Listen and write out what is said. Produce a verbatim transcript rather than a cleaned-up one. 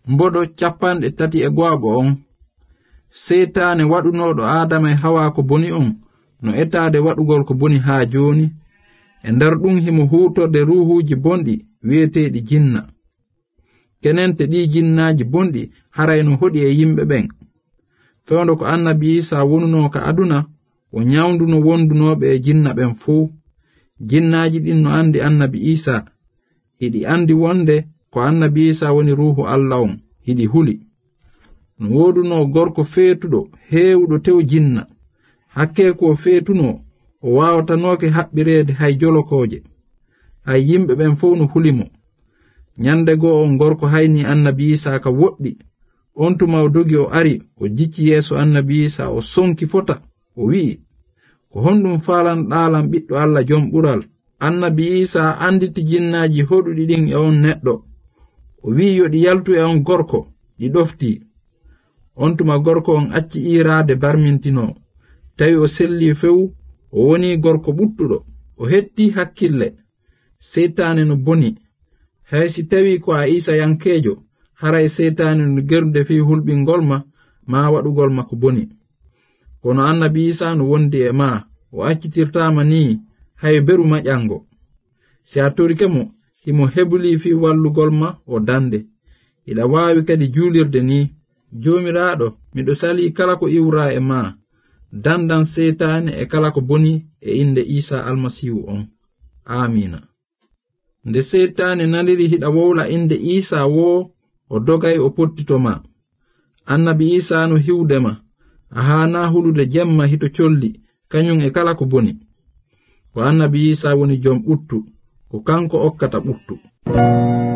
Mbodo capanɗe tati e go'aɓo on. Seytaane waɗunoɗo Adama e Hawa ko boni on no etade waɗugol ko boni haa joni. E nder ɗum himo huutorde ruhuuji bonɗi wi'eteeɗi jinna. Kenente ɗi jinnaaji bonɗi harayno hoɗi e yimɓe ɓen. Fewndo ko Annabi Isa wonuno ka aduna o nyawduno wondunoɓe e jinna ɓen fuu. Jinnaaji ɗin no andi Annabi Isa, hiɗi andi wonde ko Annabi Isa woni ruhu Allah on, hiɗi huli. No woduno gorko feetuɗo heewuɗo tew jinna. Hakke ko feetuno o wawatanoke haɓɓireede hay jolokoje. Hay yimɓe ɓen fof no hulimo. Nyande go on gorko hayni Annabi Isa ka woɗɗi. On tuma o dogi o ari o jicci yeeso Annabi Isa o sonki fota o wi'i, ko honɗum falanɗalam ɓiɗɗo Allah jom ɓural. Annabi Isa anditi jinnaaji hoɗuɗi ɗin e on neɗɗo. O wi'i yo ɗi yaltu e on gorko, ɗi ɗofti. On tuma gorko on acci iiraade barmintino. Tawi o selli few, o woni gorko ɓuttuɗo, o hetti hakkille. Seytaane no boni. Hay si tawi ko a Isa yankeejo, haray seytaane no gernude fi hulɓingol ma, ma waɗugol ma ko boni. Kono Annabi Isa no wondi e ma, o accitirtama ni hay beru maƴango. Si a torike mo, himo hebuli fi wallugol ma o dande. Ida waawi kadi juulirde ni, jomiraɗo, miɗo sali kala ko iwra e ma, dandan seytaane e kala ko boni e inde Isa almasihu on. Amina. Nde seytaane naniri hiɗa wowla inde Isa wo, o dogay o pottito ma. Annabi Isa no hiwdema, a hana hulude jemma hito colli, kañum e kala ko boni. Ko Annabi Isa woni jom ɓuttu, ko kanko okkata ɓuttu.